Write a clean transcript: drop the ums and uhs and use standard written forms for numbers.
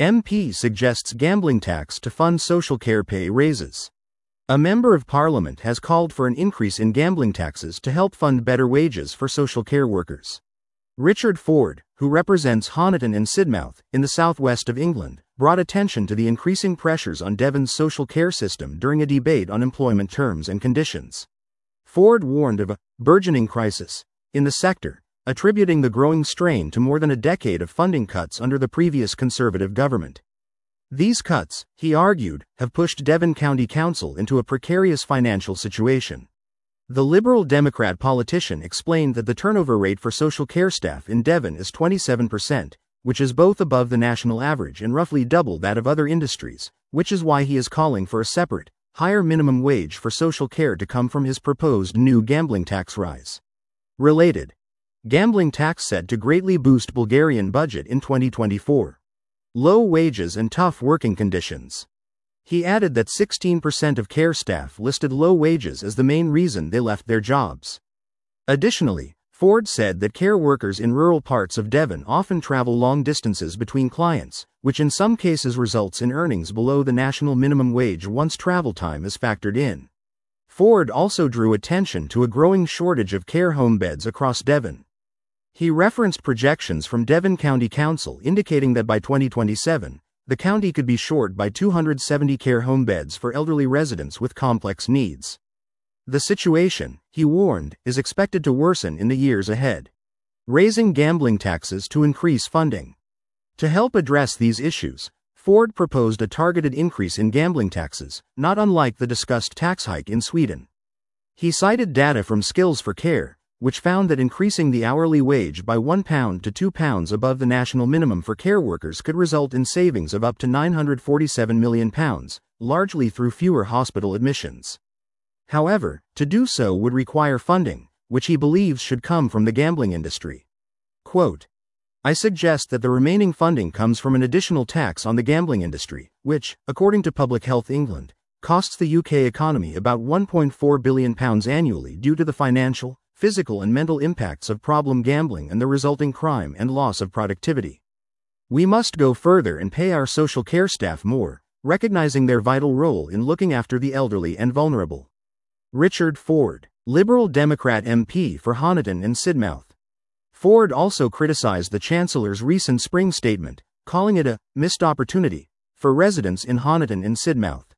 MP suggests gambling tax to fund social care pay raises. A member of parliament has called for an increase in gambling taxes to help fund better wages for social care workers. Richard Ford, who represents Honiton and Sidmouth, in the southwest of England, brought attention to the increasing pressures on Devon's social care system during a debate on employment terms and conditions. Ford warned of a burgeoning crisis in the sector, attributing the growing strain to more than a decade of funding cuts under the previous Conservative government. These cuts, he argued, have pushed Devon County Council into a precarious financial situation. The Liberal Democrat politician explained that the turnover rate for social care staff in Devon is 27%, which is both above the national average and roughly double that of other industries, which is why he is calling for a separate, higher minimum wage for social care to come from his proposed new gambling tax rise. Related. Gambling tax said to greatly boost Bulgarian budget in 2024. Low wages and tough working conditions. He added that 16% of care staff listed low wages as the main reason they left their jobs. Additionally, Ford said that care workers in rural parts of Devon often travel long distances between clients, which in some cases results in earnings below the national minimum wage once travel time is factored in. Ford also drew attention to a growing shortage of care home beds across Devon. He referenced projections from Devon County Council indicating that by 2027, the county could be short by 270 care home beds for elderly residents with complex needs. The situation, he warned, is expected to worsen in the years ahead. Raising gambling taxes to increase funding. To help address these issues, Ford proposed a targeted increase in gambling taxes, not unlike the discussed tax hike in Sweden. He cited data from Skills for Care, which found that increasing the hourly wage by £1 to £2 above the national minimum for care workers could result in savings of up to £947 million, largely through fewer hospital admissions. However, to do so would require funding, which he believes should come from the gambling industry. Quote, I suggest that the remaining funding comes from an additional tax on the gambling industry, which, according to Public Health England, costs the UK economy about £1.4 billion annually due to the financial, physical and mental impacts of problem gambling and the resulting crime and loss of productivity. We must go further and pay our social care staff more, recognizing their vital role in looking after the elderly and vulnerable. Richard Ford, Liberal Democrat MP for Honiton and Sidmouth. Ford also criticized the Chancellor's recent spring statement, calling it a missed opportunity for residents in Honiton and Sidmouth.